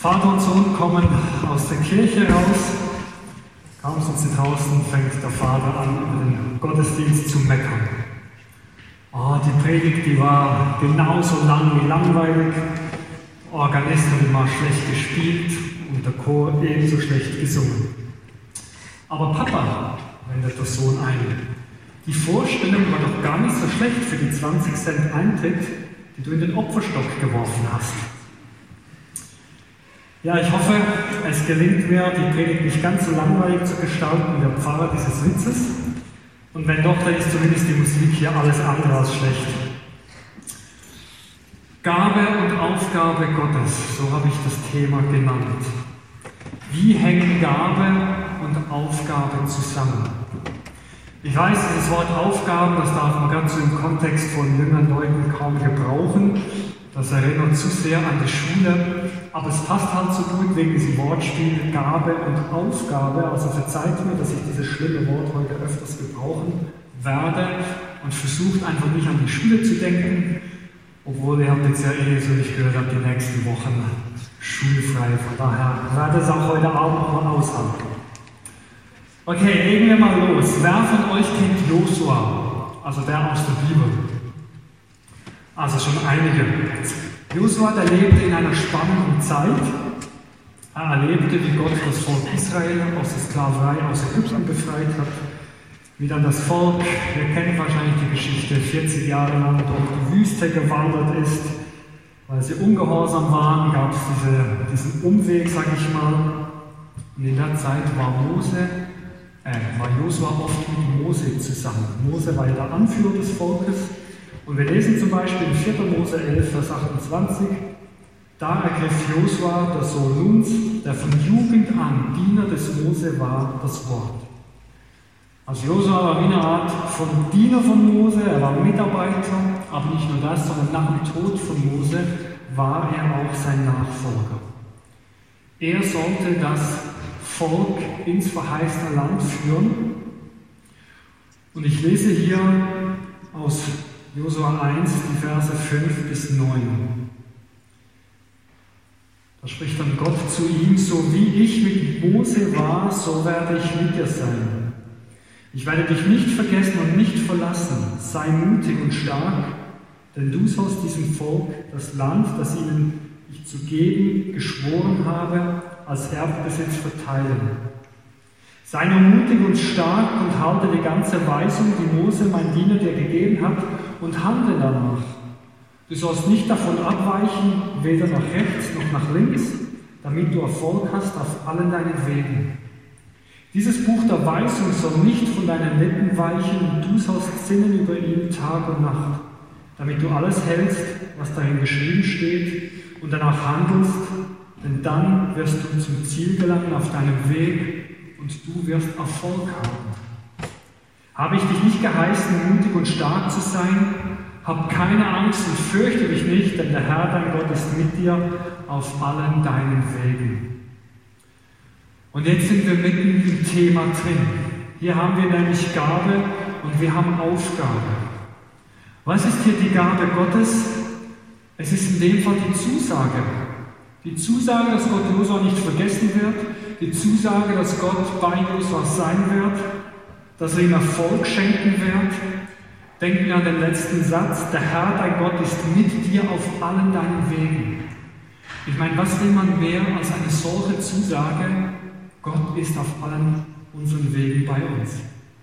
Vater und Sohn kommen aus der Kirche raus. Kaum sind sie draußen, fängt der Vater an, über den Gottesdienst zu meckern. Oh, die Predigt, die war genauso lang wie langweilig. Der Organist hat immer schlecht gespielt und der Chor ebenso schlecht gesungen. Aber Papa, wendet der Sohn ein, die Vorstellung war doch gar nicht so schlecht für die 20 Cent Eintritt, die du in den Opferstock geworfen hast. Ja, ich hoffe, es gelingt mir, die Predigt nicht ganz so langweilig zu gestalten wie der Pfarrer dieses Witzes. Und wenn doch, dann ist zumindest die Musik hier alles andere als schlecht. Gabe und Aufgabe Gottes, so habe ich das Thema genannt. Wie hängen Gabe und Aufgabe zusammen? Ich weiß, dieses Wort Aufgaben, das darf man ganz so im Kontext von jüngeren Leuten kaum gebrauchen. Das erinnert zu sehr an die Schule, aber es passt halt so gut wegen diesem Wortspiel Gabe und Aufgabe. Also verzeiht mir, dass ich dieses schlimme Wort heute öfters gebrauchen werde und versucht einfach nicht an die Schule zu denken, obwohl ihr habt jetzt ja so nicht gehört habt, die nächsten Wochen schulfrei. Von daher werde es auch heute Abend noch mal aushalten. Okay, legen wir mal los. Wer von euch kennt Josua, also der aus der Bibel? Also schon einige. Josua, der lebte in einer spannenden Zeit. Er erlebte, wie Gott das Volk Israel aus der Sklaverei aus Ägypten befreit hat. Wie dann das Volk, wir kennen wahrscheinlich die Geschichte, 40 Jahre lang durch die Wüste gewandert ist. Weil sie ungehorsam waren, gab es diesen Umweg, sag ich mal. Und in der Zeit war Josua oft mit Mose zusammen. Mose war ja der Anführer des Volkes. Und wir lesen zum Beispiel in 4. Mose 11, Vers 28, da ergriff Josua, der Sohn Nuns, der von Jugend an Diener des Mose war, das Wort. Also Josua war wie eine Art von Diener von Mose, er war Mitarbeiter, aber nicht nur das, sondern nach dem Tod von Mose war er auch sein Nachfolger. Er sollte das Volk ins verheißene Land führen. Und ich lese hier aus Josua 1, die Verse 5 bis 9. Da spricht dann Gott zu ihm, so wie ich mit Mose war, so werde ich mit dir sein. Ich werde dich nicht vergessen und nicht verlassen. Sei mutig und stark, denn du sollst diesem Volk das Land, das ihnen ich zu geben geschworen habe, als Erbbesitz verteilen. Sei nur mutig und stark und halte die ganze Weisung, die Mose, mein Diener, dir gegeben hat, und handle danach. Du sollst nicht davon abweichen, weder nach rechts noch nach links, damit du Erfolg hast auf allen deinen Wegen. Dieses Buch der Weisung soll nicht von deinen Lippen weichen, und du sollst sinnen über ihn Tag und Nacht, damit du alles hältst, was darin geschrieben steht, und danach handelst, denn dann wirst du zum Ziel gelangen auf deinem Weg, und du wirst Erfolg haben. Habe ich dich nicht geheißen, mutig und stark zu sein? Hab keine Angst und fürchte dich nicht, denn der Herr, dein Gott, ist mit dir auf allen deinen Wegen. Und jetzt sind wir mitten im Thema drin. Hier haben wir nämlich Gabe und wir haben Aufgabe. Was ist hier die Gabe Gottes? Es ist in dem Fall die Zusage. Die Zusage, dass Gott Josua nicht vergessen wird, die Zusage, dass Gott bei Josua sein wird, dass er ihm Erfolg schenken wird. Denken wir an den letzten Satz, der Herr, dein Gott, ist mit dir auf allen deinen Wegen. Ich meine, was will man mehr als eine solche Zusage? Gott ist auf allen unseren Wegen bei uns.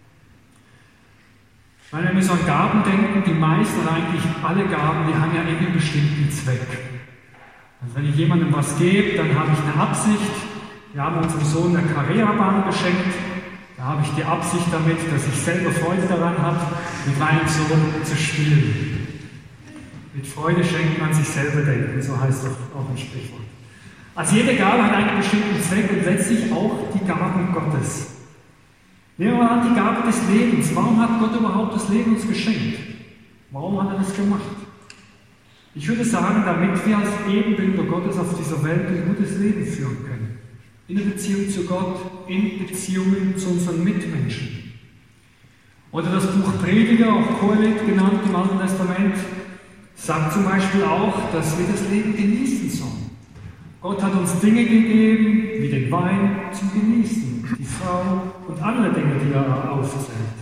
Ich meine, wenn wir so an Gaben denken, die meisten oder eigentlich alle Gaben, die haben ja einen bestimmten Zweck. Also wenn ich jemandem was gebe, dann habe ich eine Absicht. Wir haben unserem Sohn eine Carrera-Bahn geschenkt. Da habe ich die Absicht damit, dass ich selber Freude daran habe, mit meinem Sohn zu spielen. Mit Freude schenkt man sich selber denken, so heißt es auch im Sprichwort. Also jede Gabe hat einen bestimmten Zweck und letztlich auch die Gaben Gottes. Nehmen wir mal an, die Gabe des Lebens. Warum hat Gott überhaupt das Leben uns geschenkt? Warum hat er das gemacht? Ich würde sagen, damit wir als Ebenbilder Gottes auf dieser Welt ein gutes Leben führen können. In der Beziehung zu Gott, in Beziehungen zu unseren Mitmenschen. Oder das Buch Prediger, auch Kohelet genannt im Alten Testament, sagt zum Beispiel auch, dass wir das Leben genießen sollen. Gott hat uns Dinge gegeben, wie den Wein zum Genießen, die Frau und andere Dinge, die er aufzählt.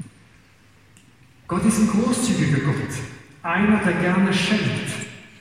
Gott ist ein großzügiger Gott, einer, der gerne schenkt.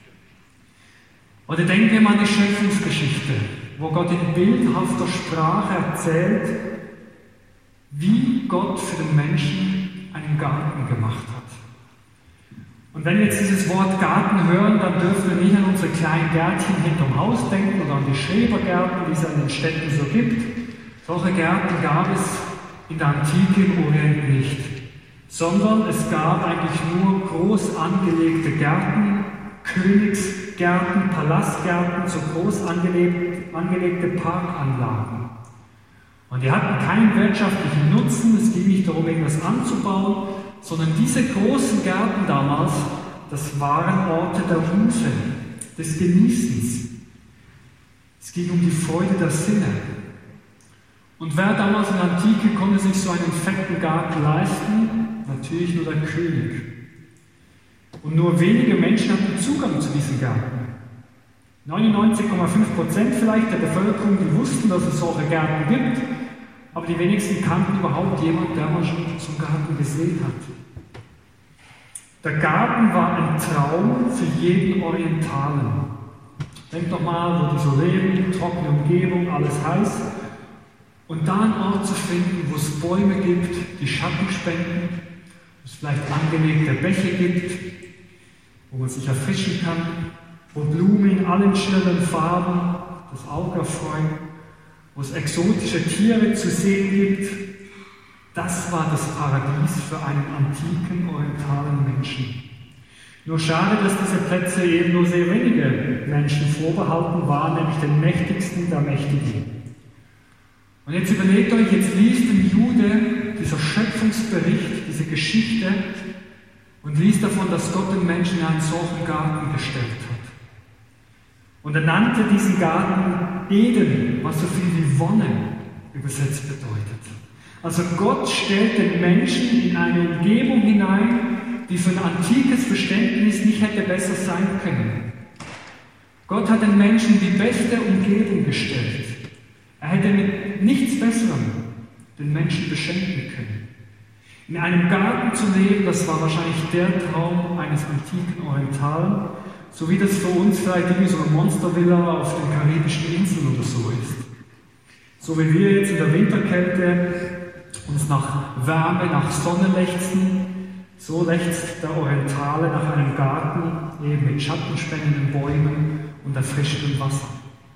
Oder denken wir mal an die Schöpfungsgeschichte, wo Gott in bildhafter Sprache erzählt, wie Gott für den Menschen einen Garten gemacht hat. Und wenn wir jetzt dieses Wort Garten hören, dann dürfen wir nicht an unsere kleinen Gärtchen hinterm Haus denken oder an die Schrebergärten, die es in den Städten so gibt. Solche Gärten gab es in der Antike im Orient nicht, sondern es gab eigentlich nur groß angelegte Gärten, Königsgärten, Palastgärten, so groß angelegte Parkanlagen. Und die hatten keinen wirtschaftlichen Nutzen, es ging nicht darum, irgendwas anzubauen, sondern diese großen Gärten damals, das waren Orte der Muße, des Genießens. Es ging um die Freude der Sinne. Und wer damals in der Antike konnte sich so einen fetten Garten leisten? Natürlich nur der König. Und nur wenige Menschen hatten Zugang zu diesen Gärten. 99,5% vielleicht der Bevölkerung, die wussten, dass es solche Gärten gibt, aber die wenigsten kannten überhaupt jemanden, der mal schon zum Garten gesehen hat. Der Garten war ein Traum für jeden Orientalen. Denkt doch mal, wo die so leben, trockene Umgebung, alles heiß. Und da einen Ort zu finden, wo es Bäume gibt, die Schatten spenden, wo es vielleicht angelegte Bäche gibt, wo man sich erfrischen kann, wo Blumen in allen schillernden Farben das Auge erfreuen, wo es exotische Tiere zu sehen gibt. Das war das Paradies für einen antiken orientalen Menschen. Nur schade, dass diese Plätze eben nur sehr wenige Menschen vorbehalten waren, nämlich den Mächtigsten der Mächtigen. Und jetzt überlegt euch, jetzt liest ein Jude dieser Schöpfungsbericht, diese Geschichte und liest davon, dass Gott den Menschen in einen solchen Garten gestellt hat. Und er nannte diesen Garten Eden, was so viel wie Wonne übersetzt bedeutet. Also Gott stellt den Menschen in eine Umgebung hinein, die für ein antikes Verständnis nicht hätte besser sein können. Gott hat den Menschen die beste Umgebung gestellt. Er hätte mit nichts Besserem den Menschen beschenken können. In einem Garten zu leben, das war wahrscheinlich der Traum eines antiken Orientalen, so wie das für uns vielleicht irgendwie so eine Monstervilla auf den karibischen Inseln oder so ist. So wie wir jetzt in der Winterkälte uns nach Wärme, nach Sonne lechzen, so lechzt der Orientale nach einem Garten, eben mit schattenspendenden Bäumen und erfrischendem Wasser.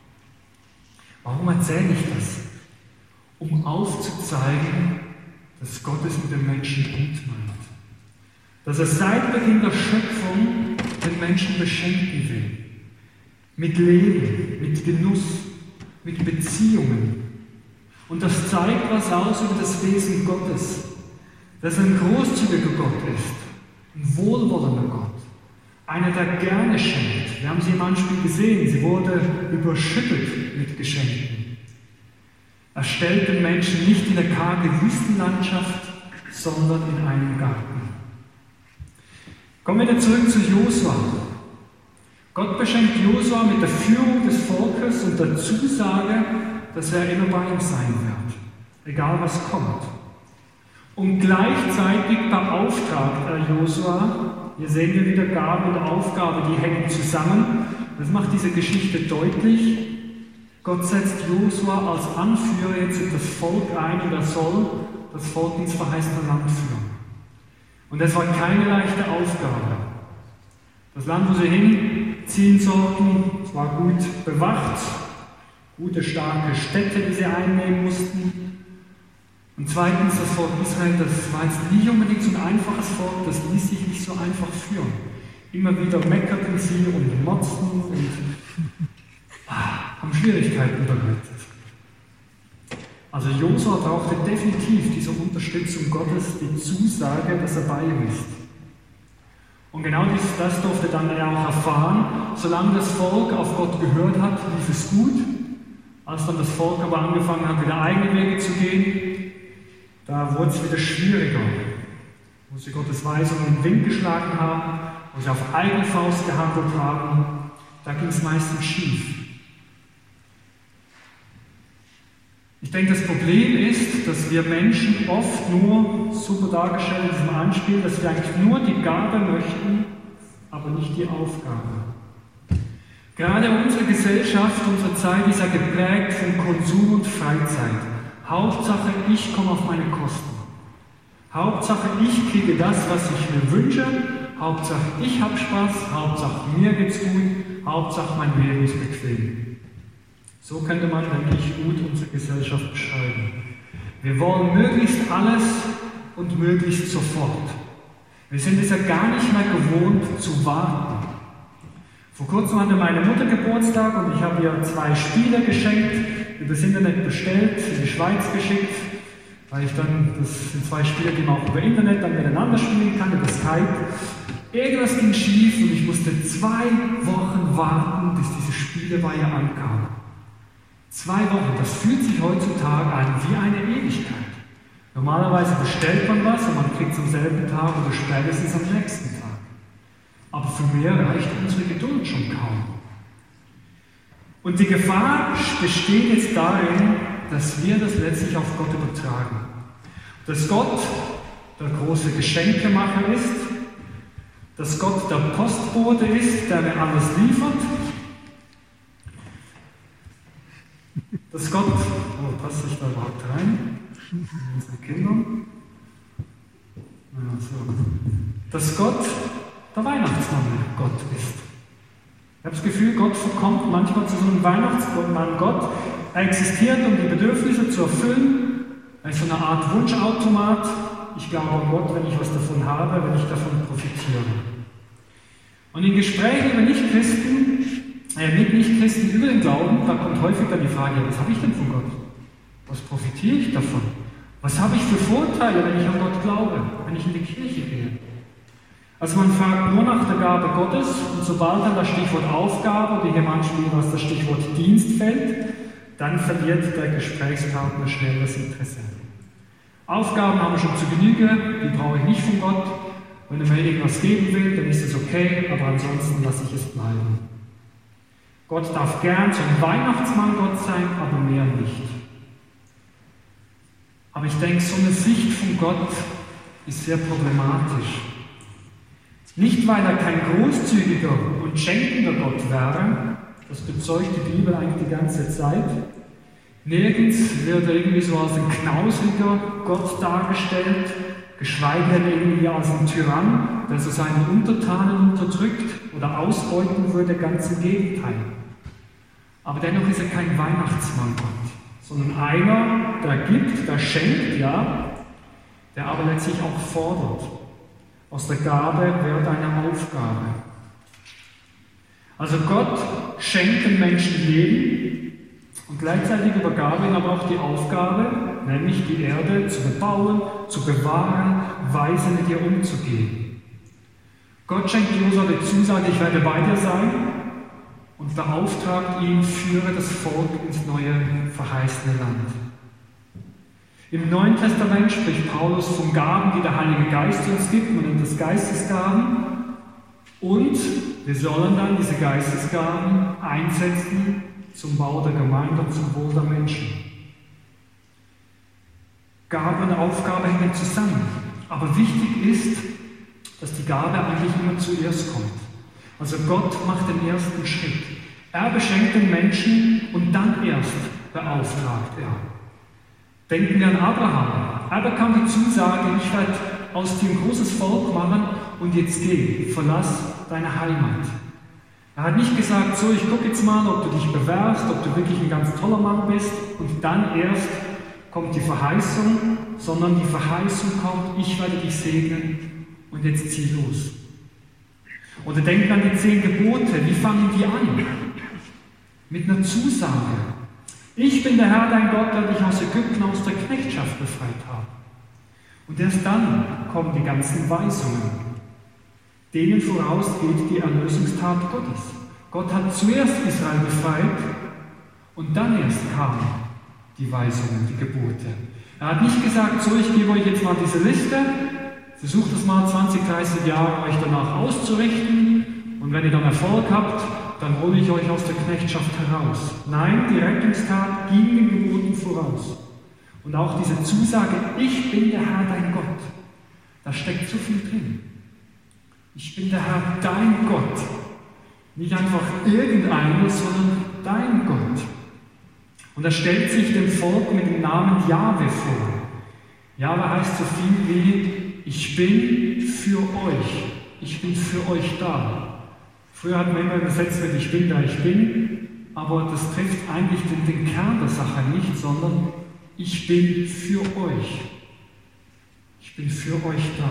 Warum erzähle ich das? Um aufzuzeigen, dass Gott es mit dem Menschen gut meint. Dass er seit Beginn der Schöpfung den Menschen beschenken will. Mit Leben, mit Genuss, mit Beziehungen. Und das zeigt was aus über das Wesen Gottes. Dass er ein großzügiger Gott ist, ein wohlwollender Gott. Einer, der gerne schenkt. Wir haben sie im Anspiel gesehen, sie wurde überschüttet mit Geschenken. Er stellt den Menschen nicht in eine karge Wüstenlandschaft, sondern in einen Garten. Kommen wir wieder zurück zu Josua. Gott beschenkt Josua mit der Führung des Volkes und der Zusage, dass er immer bei ihm sein wird, egal was kommt. Und gleichzeitig beauftragt er Josua. Hier sehen wir wieder Gabe und Aufgabe, die hängen zusammen. Das macht diese Geschichte deutlich. Gott setzt Josua als Anführer jetzt in das Volk ein und er soll das Volk ins verheißene Land führen. Und es war keine leichte Aufgabe. Das Land, wo sie hinziehen sollten, es war gut bewacht, gute, starke Städte, die sie einnehmen mussten. Und zweitens, das Volk Israel, das war jetzt nicht unbedingt so ein einfaches Volk, das ließ sich nicht so einfach führen. Immer wieder meckerten sie und motzten und haben Schwierigkeiten bereitet. Also Josua brauchte definitiv diese Unterstützung Gottes, die Zusage, dass er bei ihm ist. Und genau das durfte dann er auch erfahren. Solange das Volk auf Gott gehört hat, lief es gut. Als dann das Volk aber angefangen hat, wieder eigene Wege zu gehen, da wurde es wieder schwieriger. Wo sie Gottes Weisung in den Wind geschlagen haben, wo sie auf eigene Faust gehandelt haben, da ging es meistens schief. denke, das Problem ist, dass wir Menschen oft nur, super dargestellt in diesem Anspiel, dass wir eigentlich nur die Gabe möchten, aber nicht die Aufgabe. Gerade unsere Gesellschaft, unsere Zeit ist ja geprägt von Konsum und Freizeit. Hauptsache, ich komme auf meine Kosten. Hauptsache, ich kriege das, was ich mir wünsche. Hauptsache, ich habe Spaß. Hauptsache, mir geht's gut. Hauptsache, mein Leben ist bequem. So könnte man, denke ich, gut unsere Gesellschaft beschreiben. Wir wollen möglichst alles und möglichst sofort. Wir sind es ja gar nicht mehr gewohnt zu warten. Vor kurzem hatte meine Mutter Geburtstag und ich habe ihr 2 Spiele geschenkt, übers Internet bestellt, in die Schweiz geschickt, weil das sind 2 Spiele, die man auch über Internet dann miteinander spielen kann, über Skype. Irgendwas ging schief und ich musste 2 Wochen warten, bis diese Spieleweihe ankam. 2 Wochen, das fühlt sich heutzutage an wie eine Ewigkeit. Normalerweise bestellt man was und man kriegt es am selben Tag oder spätestens am nächsten Tag. Aber für mehr reicht unsere Geduld schon kaum. Und die Gefahr besteht jetzt darin, dass wir das letztlich auf Gott übertragen. Dass Gott der große Geschenkemacher ist, dass Gott der Postbote ist, der mir alles liefert, dass Gott, passe ich da überhaupt rein? Unsere Kinder. Ja, so. Dass Gott der Weihnachtsmann Gott ist. Ich habe das Gefühl, Gott verkommt manchmal zu so einem Weihnachtsmann Gott. Er existiert, um die Bedürfnisse zu erfüllen. Er ist so eine Art Wunschautomat. Ich glaube an Gott, wenn ich was davon habe, wenn ich davon profitiere. Und in Gesprächen mit Nichtchristen über den Glauben, da kommt häufig dann die Frage, was habe ich denn von Gott? Was profitiere ich davon? Was habe ich für Vorteile, wenn ich an Gott glaube, wenn ich in die Kirche gehe? Also man fragt nur nach der Gabe Gottes und sobald dann das Stichwort Aufgabe oder hier manchmal was das Stichwort Dienst fällt, dann verliert der Gesprächspartner schnell das Interesse. Aufgaben haben wir schon zu Genüge, die brauche ich nicht von Gott. Wenn er mir irgendwas geben will, dann ist es okay, aber ansonsten lasse ich es bleiben. Gott darf gern so ein Weihnachtsmann Gott sein, aber mehr nicht. Aber ich denke, so eine Sicht von Gott ist sehr problematisch. Nicht, weil er kein großzügiger und schenkender Gott wäre, das bezeugt die Bibel eigentlich die ganze Zeit. Nirgends wird er irgendwie so als ein knausiger Gott dargestellt, geschweige denn irgendwie als ein Tyrann, der so seine Untertanen unterdrückt oder ausbeuten würde, ganz im Gegenteil. Aber dennoch ist er kein Weihnachtsmann Gott, sondern einer, der gibt, der schenkt, ja, der aber letztlich auch fordert. Aus der Gabe wird eine Aufgabe. Also Gott schenkt den Menschen Leben und gleichzeitig übergab ihm aber auch die Aufgabe, nämlich die Erde zu bebauen, zu bewahren, weise mit ihr umzugehen. Gott schenkt Josua die Zusage, ich werde bei dir sein und beauftragt ihn, führe das Volk ins neue verheißene Land. Im Neuen Testament spricht Paulus von Gaben, die der Heilige Geist uns gibt, man nennt das Geistesgaben. Und wir sollen dann diese Geistesgaben einsetzen zum Bau der Gemeinde und zum Wohl der Menschen. Gabe und Aufgabe hängen zusammen. Aber wichtig ist, dass die Gabe eigentlich immer zuerst kommt. Also Gott macht den ersten Schritt. Er beschenkt den Menschen und dann erst beauftragt er. Denken wir an Abraham. Er bekam die Zusage, ich werde aus dir ein großes Volk machen und jetzt geh, verlass deine Heimat. Er hat nicht gesagt, so, ich gucke jetzt mal, ob du dich bewährst, ob du wirklich ein ganz toller Mann bist und dann erst kommt die Verheißung, sondern die Verheißung kommt, ich werde dich segnen und jetzt zieh los. Oder denken an die 10 Gebote, wie fangen die an? Mit einer Zusage. Ich bin der Herr, dein Gott, der dich aus Ägypten, aus der Knechtschaft befreit hat. Und erst dann kommen die ganzen Weisungen. Denen voraus geht die Erlösungstat Gottes. Gott hat zuerst Israel befreit und dann erst kamen die Weisungen, die Gebote. Er hat nicht gesagt, so, ich gebe euch jetzt mal diese Liste, versucht es mal 20, 30 Jahre euch danach auszurichten und wenn ihr dann Erfolg habt, dann hole ich euch aus der Knechtschaft heraus. Nein, die Rettungstat ging den Geboten voraus. Und auch diese Zusage, ich bin der Herr, dein Gott, da steckt so viel drin. Ich bin der Herr, dein Gott. Nicht einfach irgendeiner, sondern dein Gott. Und er stellt sich dem Volk mit dem Namen Jahwe vor. Jahwe heißt so viel wie, ich bin für euch. Ich bin für euch da. Früher hat man immer übersetzt mit ich bin da, ich bin. Aber das trifft eigentlich den Kern der Sache nicht, sondern ich bin für euch. Ich bin für euch da.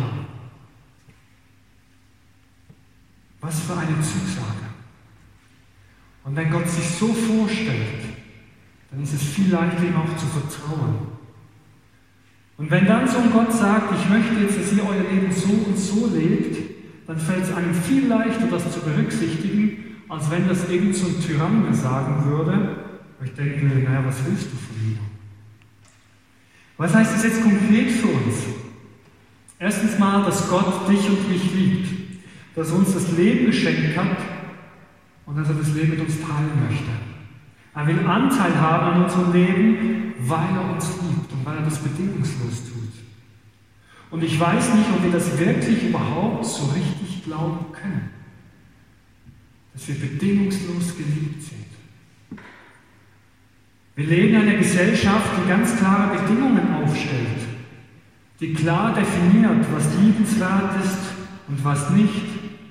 Was für eine Zusage. Und wenn Gott sich so vorstellt, dann ist es viel leichter, ihm auch zu vertrauen. Und wenn dann so ein Gott sagt, ich möchte jetzt, dass ihr euer Leben so und so lebt, dann fällt es einem viel leichter, das zu berücksichtigen, als wenn das irgend so ein Tyrann mir sagen würde. Und ich denke mir, naja, was willst du von mir? Was heißt das jetzt konkret für uns? Erstens mal, dass Gott dich und mich liebt, dass er uns das Leben geschenkt hat und dass er das Leben mit uns teilen möchte. Er will Anteil haben an unserem Leben, weil er uns liebt und weil er das bedingungslos tut. Und ich weiß nicht, ob wir das wirklich überhaupt so richtig glauben können, dass wir bedingungslos geliebt sind. Wir leben in einer Gesellschaft, die ganz klare Bedingungen aufstellt, die klar definiert, was liebenswert ist und was nicht,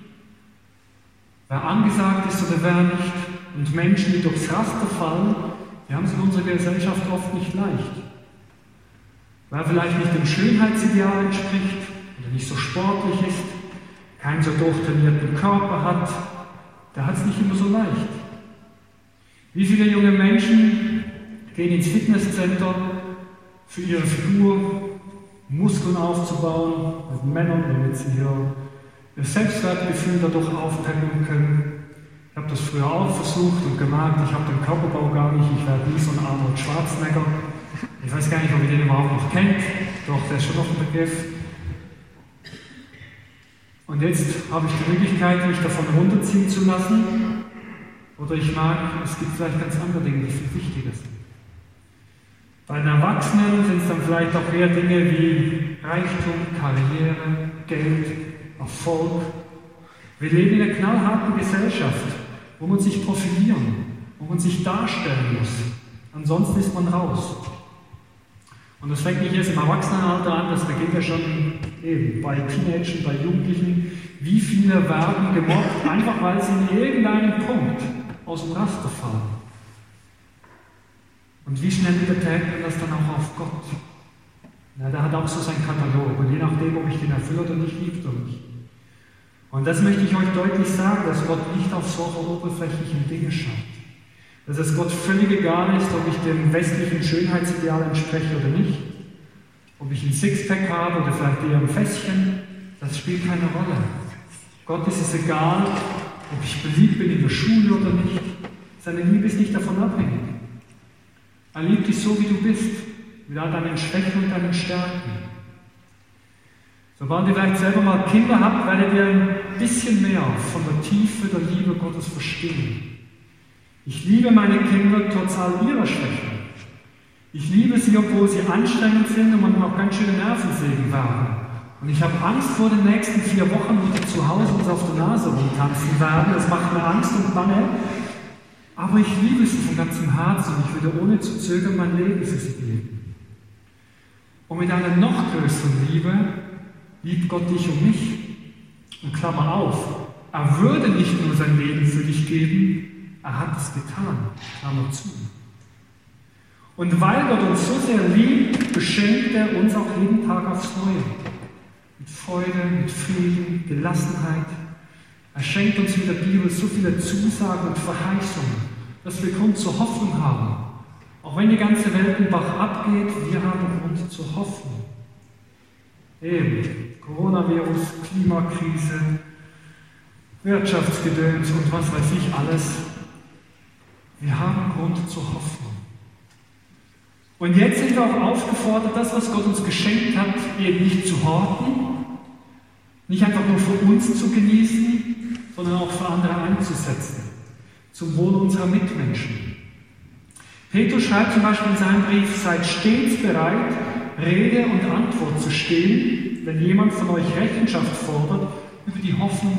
wer angesagt ist oder wer nicht. Und Menschen, die durchs Raster fallen, die haben es in unserer Gesellschaft oft nicht leicht. Wer vielleicht nicht dem Schönheitsideal entspricht oder nicht so sportlich ist, keinen so durchtrainierten Körper hat, der hat es nicht immer so leicht. Wie viele junge Menschen gehen ins Fitnesscenter für ihre Figur, Muskeln aufzubauen, also Männern, damit sie ihr Selbstwertgefühl dadurch aufpeppen können. Ich habe das früher auch versucht und gemerkt, ich habe den Körperbau gar nicht, ich werde nie so ein Arnold Schwarzenegger. Ich weiß gar nicht, ob ihr den überhaupt noch kennt, doch, der ist schon noch ein Begriff. Und jetzt habe ich die Möglichkeit, mich davon runterziehen zu lassen. Oder ich merke, es gibt vielleicht ganz andere Dinge, die viel wichtiger sind. Bei den Erwachsenen sind es dann vielleicht auch eher Dinge wie Reichtum, Karriere, Geld, Erfolg. Wir leben in einer knallharten Gesellschaft, wo man sich profilieren, wo man sich darstellen muss. Ansonsten ist man raus. Und das fängt nicht erst im Erwachsenenalter an, das beginnt ja schon eben bei Teenagern, bei Jugendlichen. Wie viele werden gemobbt, einfach weil sie in irgendeinem Punkt aus dem Raster fallen. Und wie schnell überträgt man das dann auch auf Gott? Ja, der hat auch so seinen Katalog und je nachdem, ob ich den erfülle oder nicht, liebt er mich. Und das möchte ich euch deutlich sagen, dass Gott nicht auf solche oberflächlichen Dinge schaut. Dass es Gott völlig egal ist, ob ich dem westlichen Schönheitsideal entspreche oder nicht. Ob ich ein Sixpack habe oder vielleicht eher ein Fässchen, das spielt keine Rolle. Gott ist es egal, ob ich beliebt bin in der Schule oder nicht. Seine Liebe ist nicht davon abhängig. Er liebt dich so, wie du bist, mit all deinen Schwächen und deinen Stärken. Sobald ihr vielleicht selber mal Kinder habt, werdet ihr ein bisschen mehr von der Tiefe der Liebe Gottes verstehen. Ich liebe meine Kinder trotz all ihrer Schwächen. Ich liebe sie, obwohl sie anstrengend sind und manchmal auch ganz schöne Nervensägen werden. Und ich habe Angst vor den nächsten 4 Wochen, wo die zu Hause uns auf der Nase rumtanzen werden. Das macht mir Angst und Bange. Aber ich liebe sie von ganzem Herzen und ich würde ohne zu zögern mein Leben für sie geben. Und mit einer noch größeren Liebe liebt Gott dich und mich. Und Klammer auf, er würde nicht nur sein Leben für dich geben, er hat es getan. Klammer zu. Und weil Gott uns so sehr liebt, beschenkt er uns auch jeden Tag aufs Neue. Mit Freude, mit Frieden, Gelassenheit. Er schenkt uns in der Bibel so viele Zusagen und Verheißungen, dass wir Grund zur Hoffnung haben. Auch wenn die ganze Welt den Bach abgeht, wir haben Grund zur Hoffnung. Eben, Coronavirus, Klimakrise, Wirtschaftsgedöns und was weiß ich alles. Wir haben Grund zur Hoffnung. Und jetzt sind wir auch aufgefordert, das, was Gott uns geschenkt hat, eben nicht zu horten, nicht einfach nur für uns zu genießen, sondern auch für andere einzusetzen, zum Wohl unserer Mitmenschen. Petrus schreibt zum Beispiel in seinem Brief: Seid stets bereit, Rede und Antwort zu stehen, wenn jemand von euch Rechenschaft fordert über die Hoffnung,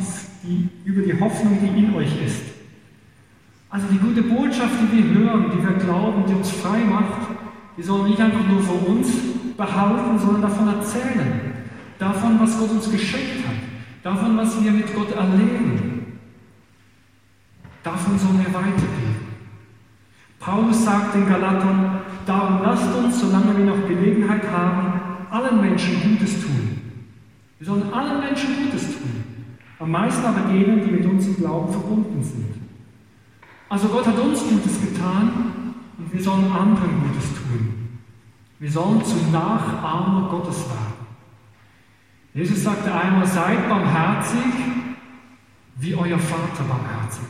die in euch ist. Also die gute Botschaft, die wir hören, die wir glauben, die uns frei macht, die sollen nicht einfach nur für uns behalten, sondern davon erzählen. Davon, was Gott uns geschenkt hat. Davon, was wir mit Gott erleben. Davon sollen wir weitergeben. Paulus sagt den Galatern: Darum lasst uns, solange wir noch Gelegenheit haben, allen Menschen Gutes tun. Wir sollen allen Menschen Gutes tun. Am meisten aber denen, die mit uns im Glauben verbunden sind. Also Gott hat uns Gutes getan und wir sollen anderen Gutes tun. Wir sollen zu Nachahmer Gottes werden. Jesus sagte einmal: Seid barmherzig, wie euer Vater barmherzig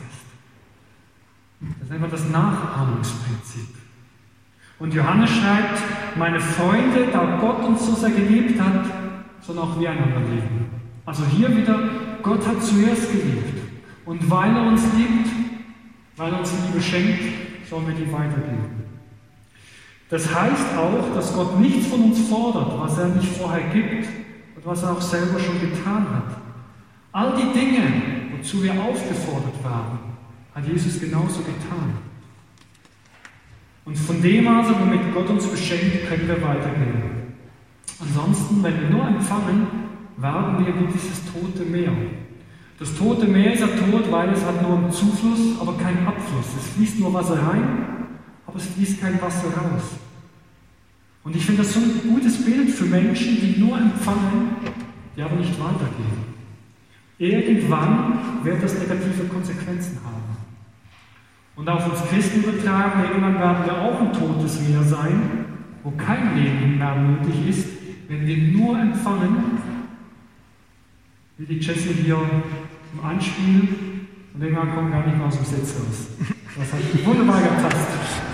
ist. Das ist einfach das Nachahmungsprinzip. Und Johannes schreibt: Meine Freunde, da Gott uns so sehr geliebt hat, sollen auch wir einander lieben. Also hier wieder, Gott hat zuerst geliebt. Und weil er uns liebt, weil er uns Liebe schenkt, sollen wir die weitergeben. Das heißt auch, dass Gott nichts von uns fordert, was er nicht vorher gibt und was er auch selber schon getan hat. All die Dinge, wozu wir aufgefordert werden, hat Jesus genauso getan. Und von dem also, womit Gott uns beschenkt, können wir weitergehen. Ansonsten, wenn wir nur empfangen, werden wir wie dieses tote Meer. Das tote Meer ist ja tot, weil es hat nur einen Zufluss, aber keinen Abfluss. Es fließt nur Wasser rein, aber es fließt kein Wasser raus. Und ich finde das so ein gutes Bild für Menschen, die nur empfangen, die aber nicht weitergeben. Irgendwann wird das negative Konsequenzen haben. Und auf uns Christen übertragen, irgendwann werden wir auch ein totes Meer sein, wo kein Leben mehr nötig ist, wenn wir nur empfangen, wie die Jessie hier im Anspiel, und irgendwann kommen gar nicht mehr aus dem Sitz raus. Das hat wunderbar gepasst.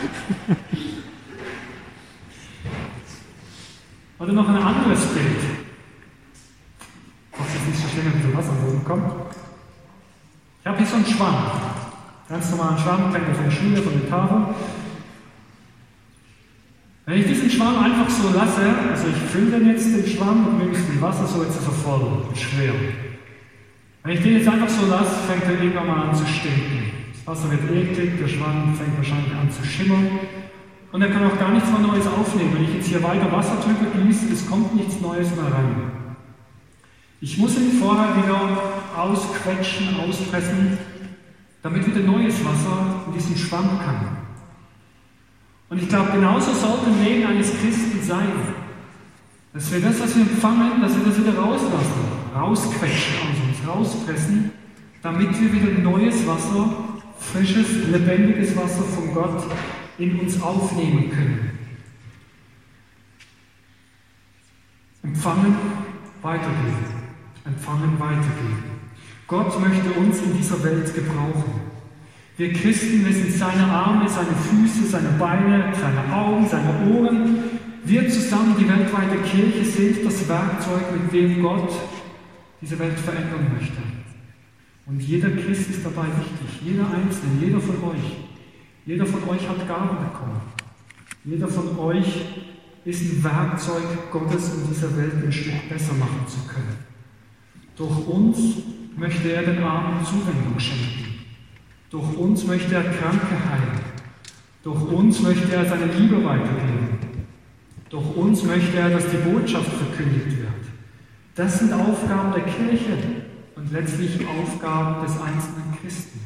Oder noch ein anderes Bild. Das ist nicht so schlimm, wenn so Wasser am Boden kommt. Ich habe hier so einen Schwamm. Ganz normalen Schwamm, kennt ihr von der Schule, von der Tafel. Wenn ich diesen Schwamm einfach so lasse, also ich fülle den jetzt den Schwamm mit möglichst viel Wasser, so jetzt ist er voll und schwer. Wenn ich den jetzt einfach so lasse, fängt er irgendwann mal an zu stinken. Das Wasser wird eklig, der Schwamm fängt wahrscheinlich an zu schimmern und er kann auch gar nichts mehr Neues aufnehmen. Wenn ich jetzt hier weiter Wasser drüber gieße, es kommt nichts Neues mehr rein. Ich muss ihn vorher wieder ausquetschen, auspressen, damit wieder neues Wasser in diesen Schwamm kann. Und ich glaube, genauso sollte ein Leben eines Christen sein. Dass wir das, was wir empfangen, dass wir das wieder rauslassen, rausquetschen aus uns, rauspressen, damit wir wieder neues Wasser, frisches, lebendiges Wasser von Gott in uns aufnehmen können. Empfangen, weitergeben. Empfangen, weitergeben. Gott möchte uns in dieser Welt gebrauchen. Wir Christen, wir sind seine Arme, seine Füße, seine Beine, seine Augen, seine Ohren. Wir zusammen, die weltweite Kirche, sind das Werkzeug, mit dem Gott diese Welt verändern möchte. Und jeder Christ ist dabei wichtig. Jeder Einzelne, jeder von euch. Jeder von euch hat Gaben bekommen. Jeder von euch ist ein Werkzeug Gottes, um dieser Welt ein Stück besser machen zu können. Durch uns möchte er den Armen Zuwendung schenken. Durch uns möchte er Kranke heilen. Durch uns möchte er seine Liebe weitergeben. Durch uns möchte er, dass die Botschaft verkündigt wird. Das sind Aufgaben der Kirche und letztlich Aufgaben des einzelnen Christen.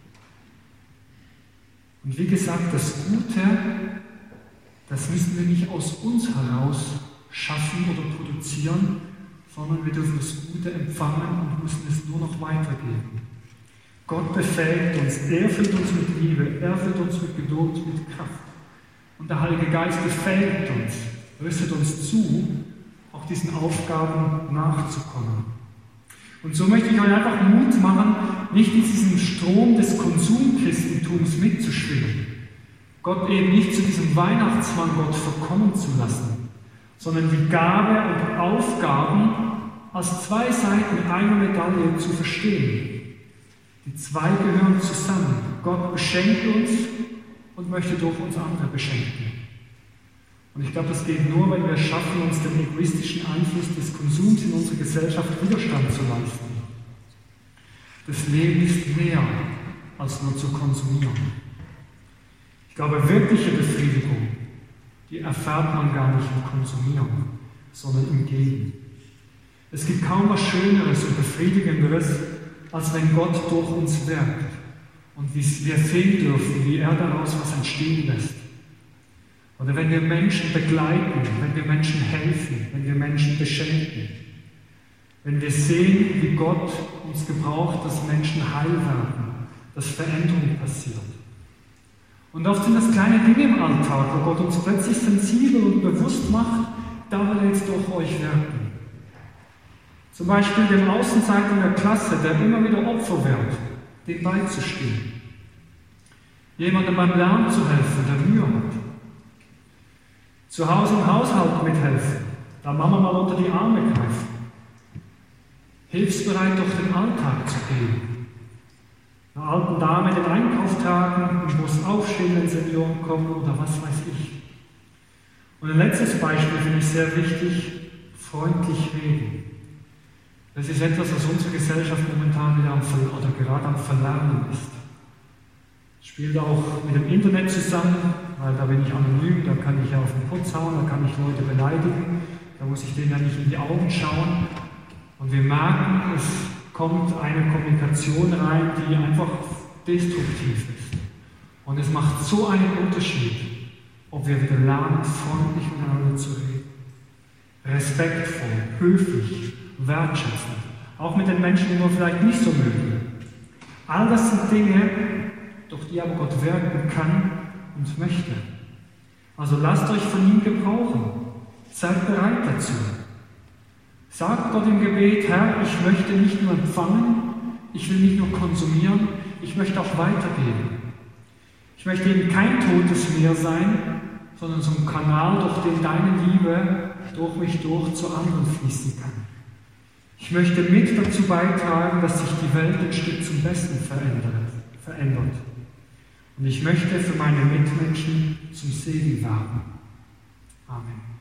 Und wie gesagt, das Gute, das müssen wir nicht aus uns heraus schaffen oder produzieren, sondern wir dürfen das Gute empfangen und müssen es nur noch weitergeben. Gott befähigt uns, er füllt uns mit Liebe, er füllt uns mit Geduld, mit Kraft. Und der Heilige Geist befähigt uns, rüstet uns zu, auch diesen Aufgaben nachzukommen. Und so möchte ich euch einfach Mut machen, nicht in diesem Strom des Konsumchristentums mitzuschwimmen. Gott eben nicht zu diesem Weihnachtsmann Gott verkommen zu lassen, sondern die Gabe und Aufgaben als zwei Seiten einer Medaille zu verstehen. Die zwei gehören zusammen. Gott beschenkt uns und möchte durch uns andere beschenken. Und ich glaube, das geht nur, wenn wir es schaffen, uns dem egoistischen Einfluss des Konsums in unserer Gesellschaft Widerstand zu leisten. Das Leben ist mehr als nur zu konsumieren. Ich glaube, wirkliche Befriedigung, die erfährt man gar nicht im Konsumieren, sondern im Geben. Es gibt kaum was Schöneres und Befriedigenderes, als wenn Gott durch uns wirkt und wir sehen dürfen, wie er daraus was entstehen lässt. Oder wenn wir Menschen begleiten, wenn wir Menschen helfen, wenn wir Menschen beschenken, wenn wir sehen, wie Gott uns gebraucht, dass Menschen heil werden, dass Veränderung passiert. Und oft sind das kleine Dinge im Alltag, wo Gott uns plötzlich sensibel und bewusst macht, da will er jetzt durch euch wirken. Zum Beispiel dem Außenseiter in der Klasse, der immer wieder Opfer wird, dem beizustehen. Jemandem beim Lernen zu helfen, der Mühe hat. Zu Hause im Haushalt mithelfen, da Mama mal unter die Arme greifen. Hilfsbereit durch den Alltag zu gehen. Einer alten Dame den Einkauf tragen, im Bus aufstehen, wenn Senioren kommen oder was weiß ich. Und ein letztes Beispiel finde ich sehr wichtig, freundlich reden. Das ist etwas, was unsere Gesellschaft momentan wieder gerade am Verlernen ist. Es spielt auch mit dem Internet zusammen, weil da bin ich anonym, da kann ich ja auf den Putz hauen, da kann ich Leute beleidigen, da muss ich denen ja nicht in die Augen schauen. Und wir merken, es kommt eine Kommunikation rein, die einfach destruktiv ist. Und es macht so einen Unterschied, ob wir wieder lernen, freundlich miteinander zu reden. Respektvoll, höflich, wertschätzend. Auch mit den Menschen, die wir vielleicht nicht so mögen. All das sind Dinge, durch die aber Gott wirken kann und möchte. Also lasst euch von ihm gebrauchen. Seid bereit dazu. Sagt Gott im Gebet, Herr, ich möchte nicht nur empfangen, ich will nicht nur konsumieren, ich möchte auch weitergeben. Ich möchte eben kein totes Meer sein, sondern so ein Kanal, durch den deine Liebe durch mich zu anderen fließen kann. Ich möchte mit dazu beitragen, dass sich die Welt ein Stück zum Besten verändert. Und ich möchte für meine Mitmenschen zum Segen werden. Amen.